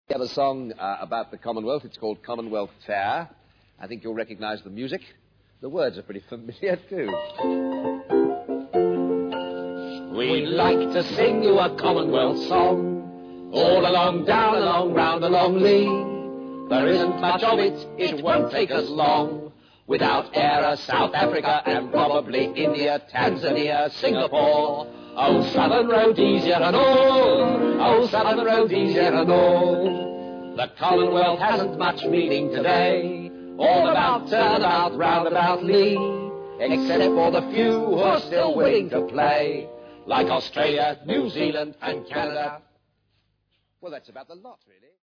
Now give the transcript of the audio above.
We have a song about the Commonwealth. It's called Commonwealth Fair. I think you'll recognize the music. The words are pretty familiar, too. We'd like to sing you a Commonwealth song. All along, down along, round along Lee. There isn't much of it, it won't take us long. Without Era, South Africa, and probably India, Tanzania, Singapore. Oh, Southern Rhodesia and all. Oh, Southern Rhodesia and all. The Commonwealth hasn't much meaning today. All about, turnabout, roundabout Lee. Except for the few who are still willing to play. Like Australia, New Zealand, and Canada. Well, that's about the lot, really.